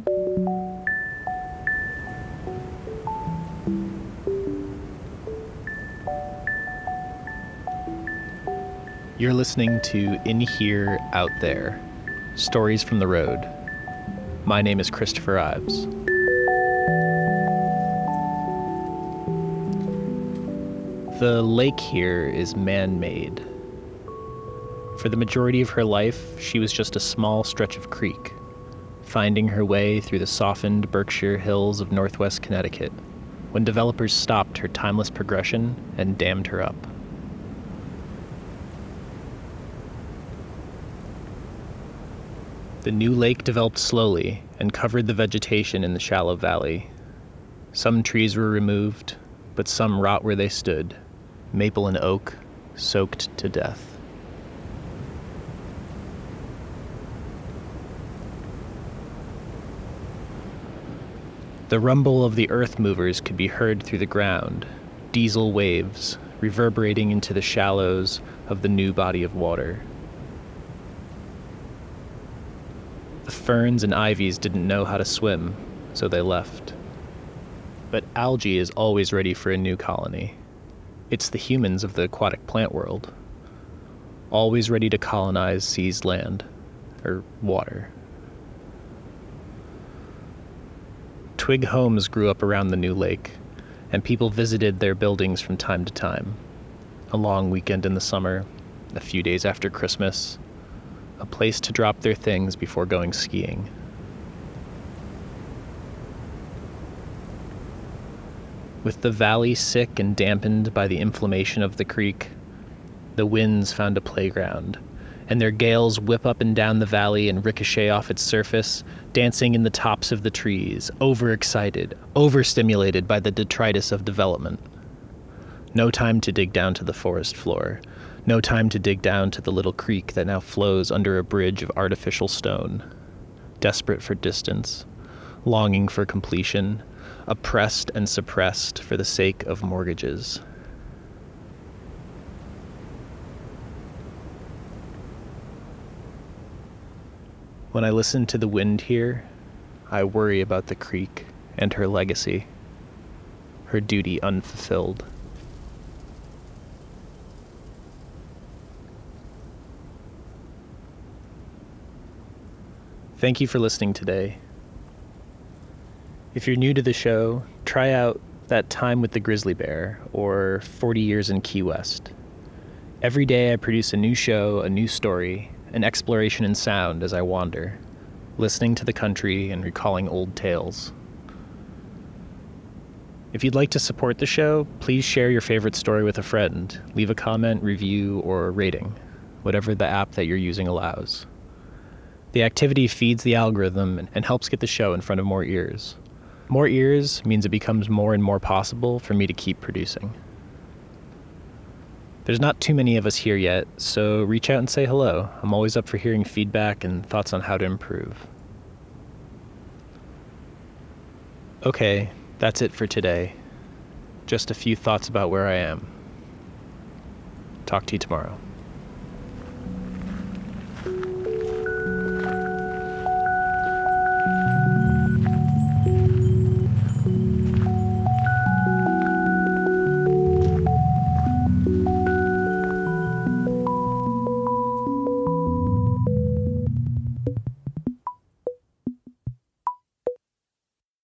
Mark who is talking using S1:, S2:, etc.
S1: You're listening to In Here, Out There, Stories from the Road. My name is Christopher Ives. The lake here is man-made. For the majority of her life, she was just a small stretch of creek, finding her way through the softened Berkshire hills of northwest Connecticut, when developers stopped her timeless progression and dammed her up. The new lake developed slowly and covered the vegetation in the shallow valley. Some trees were removed, but some rot where they stood, maple and oak, soaked to death. The rumble of the earth movers could be heard through the ground, diesel waves reverberating into the shallows of the new body of water. The ferns and ivies didn't know how to swim, so they left. But algae is always ready for a new colony. It's the humans of the aquatic plant world, always ready to colonize seized land, or water. Twig homes grew up around the new lake, and people visited their buildings from time to time. A long weekend in the summer, a few days after Christmas, a place to drop their things before going skiing. With the valley sick and dampened by the inflammation of the creek, the winds found a playground, and their gales whip up and down the valley and ricochet off its surface, dancing in the tops of the trees, overexcited, overstimulated by the detritus of development. No time to dig down to the forest floor. No time to dig down to the little creek that now flows under a bridge of artificial stone. Desperate for distance, longing for completion, oppressed and suppressed for the sake of mortgages. When I listen to the wind here, I worry about the creek and her legacy, her duty unfulfilled. Thank you for listening today. If you're new to the show, try out That Time with the Grizzly Bear or 40 Years in Key West. Every day I produce a new show, a new story, an exploration in sound as I wander, listening to the country and recalling old tales. If you'd like to support the show, please share your favorite story with a friend. Leave a comment, review, or rating, whatever the app that you're using allows. The activity feeds the algorithm and helps get the show in front of more ears. More ears means it becomes more and more possible for me to keep producing. There's not too many of us here yet, so reach out and say hello. I'm always up for hearing feedback and thoughts on how to improve. Okay, that's it for today. Just a few thoughts about where I am. Talk to you tomorrow.